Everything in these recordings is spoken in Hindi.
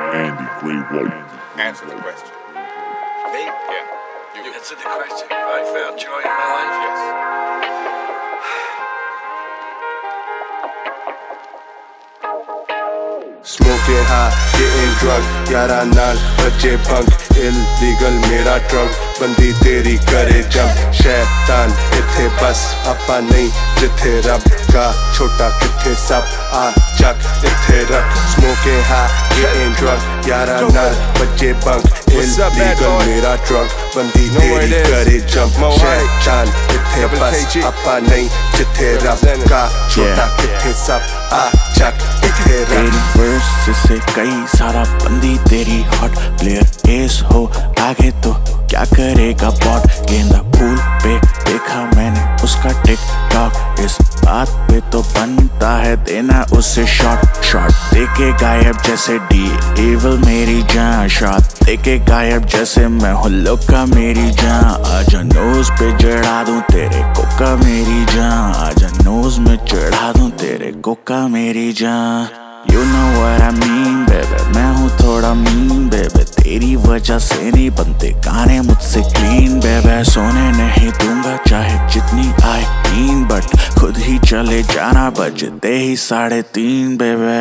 Andy Gray White. Answer the question. Me? Yeah. You. Answer the question. Have I found joy in my life? Yes. Smoking high, getting drunk, यारा नाल बच्चे bunk, illegal मेरा trunk, बंदी तेरी करे jump, शैतान इत्थे बस आपा नहीं जिथे रब का छोटा किथे सब आ चक इत्थे रख. Smoking high, getting drunk, यारा नाल बच्चे bunk, illegal मेरा trunk, बंदी तेरी करे jump, शैतान इत्थे बस आपा नहीं जिथे रब का छोटा किथे सब आ चक इत्थे रख. तेरी वर्स से कई सारा बंदी तेरी हॉट प्लेयर एस हो आगे तो क्या करेगा बॉट. गेंदा फूल पे देखा मैंने उसका टिक टॉक, इस बात पे तो बनता है देना उसे शॉट. शॉट देके गायब जैसे डी एविल मेरी जान, शॉट देके गायब जैसे मैं हूँ लोका मेरी जान. आजा नोज पे चढ़ा दूं तेरे कोका मेरी जान, आजा नोज में चढ़ा दूं तेरे कोका मेरी जान. You know what I mean baby, मैं हूँ थोड़ा mean baby, तेरी वजह से नहीं बनते गाने मुझसे clean baby. सोने नहीं दूंगा चाहे जितनी आए नींद, बट खुद ही चले जाना बजते ही 3:30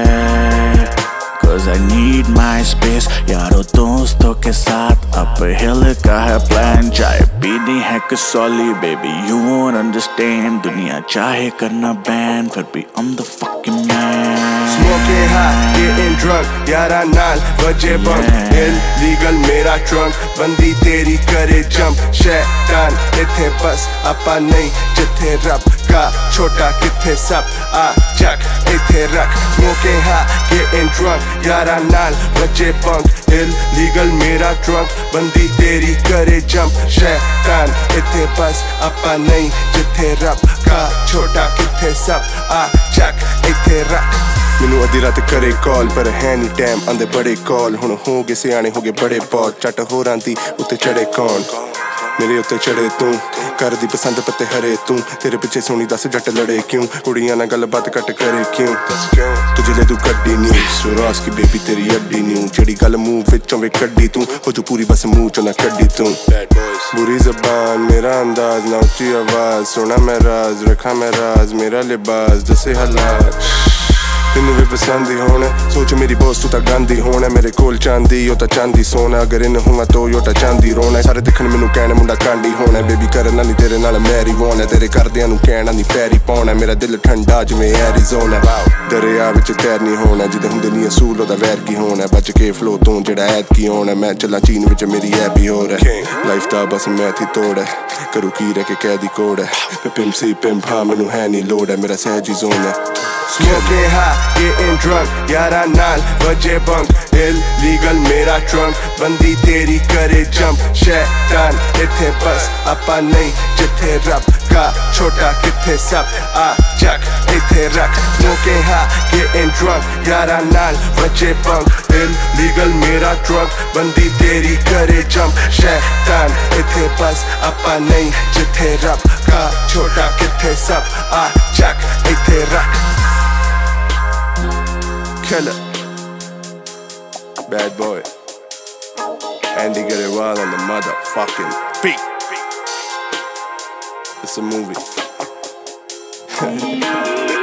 baby. Cause I need my space, यारों दोस्तों के साथ up hill का है plan. चाहे पीनी है Kasauli baby, you won't understand. दुनिया चाहे करना ban, फिर भी I'm the fucking man. Smoking high, getting drunk, यारा नाल बजे bunk, illegal मेरा trunk, बंदी तेरी करे jump, शैतान इत्थे बस आपा नहीं जिथे रब का छोटा किथे सब आ चक इत्थे रख. Smoking high, getting drunk, यारा नाल बजे bunk, illegal मेरा trunk, बंदी तेरी करे jump, शैतान इत्थे बस आपा नहीं जिथे रब का छोटा किथे सब आ चक इत्थे रख. ਮੈਨੂੰ ਅੱਧੀ ਰਾਤ ਕਰੇ ਕਾਲ ਪਰ ਹੈ ਨਹੀਂ ਟਾਈਮ ਆਂਦੇ ਬੜੇ ਕਾਲ. ਹੁਣ ਹੋ ਗਏ ਸਿਆਣੇ ਹੋ ਗਏ ਬੜੇ ਬਹੁਤ, ਚੱਟ ਹੋਰਾਂ ਦੀ ਉੱਤੇ ਚੜੇ ਕੌਣ, ਮੇਰੇ ਉੱਤੇ ਚੜੇ ਤੂੰ, ਕਰਦੀ ਪਸੰਦ ਪੱਤੇ ਹਰੇ ਤੂੰ, ਤੇਰੇ ਪਿੱਛੇ ਸੋਹਣੀ ਦੱਸ ਜੱਟ ਲੜੇ ਕਿਉਂ, ਕੁੜੀਆਂ ਨਾਲ ਗੱਲਬਾਤ ਘੱਟ ਕਰੇ ਕਿਉਂ, ਤੁਝੇ ਲੈ ਤੂੰ ਕੱਢੀ ਨਿਊ ਸੁਰਾਸ ਕੀ ਬੇਬੀ ਤੇਰੀ ਅੱਡੀ ਨਿਊ, ਜਿਹੜੀ ਗੱਲ ਮੂੰਹ ਵਿੱਚੋਂ ਵੇ ਕੱਢੀ ਤੂੰ ਹੋ ਜੂ ਪੂਰੀ ਬਸ ਮੂੰਹ ਚੋਂ ਨਾ ਕੱਢੀ ਤੂੰ. बुरी ज़बान मेरा अंदाज ना ऊंची आवाज, सोना मैं राज रखा मैं राज मेरा लिबास दसे हालात. तेनू भी पसंद ही होना सोच मेरी बॉस तू ता गांधी होना, मेरे कोल चांदी ओ ता चांदी सोना, अगर इन हुआ तो यो ता चांदी रोना. सारे दिखण मैनू कहने मुंडा कांडी होना, बेबी करना नहीं तेरे नाल मैरी होना, तेरे करदियां नू कहना नहीं पैरी पाउना, मेरा दिल ठंडा जिवें एरिज़ोना. दरिया विच तैरनी होना जिदे हुंदे नहीं असूल ओदा वैर की होना, बच के फ्लो तो जेड़ा ऐद की होना, मैं चला चीन विच मेरी ऐ भी हो रहा. लाइफ दा बस मैं थी तोड़ है करू की रह के कैदी कोड है, मैं पिम सी पिम हाँ मैनू है नहीं लोड है, मेरा सहजी जोन है. Smoking high, getting drunk, यारा नाल बजे bunk, illegal मेरा trunk, बंदी तेरी करे jump, शैतान इत्थे बस आपा नहीं जिथे रब का छोटा किथे सब आ चक इत्थे रख. Smoking high, getting drunk, यारा नाल बजे bunk, illegal मेरा trunk, बंदी तेरी करे jump, शैतान इत्थे बस आपा नहीं जिथे रब का छोटा किथे सब आ चक इत्थे रख. Killer, bad boy, Andy get it wild on the motherfucking beat. It's a movie.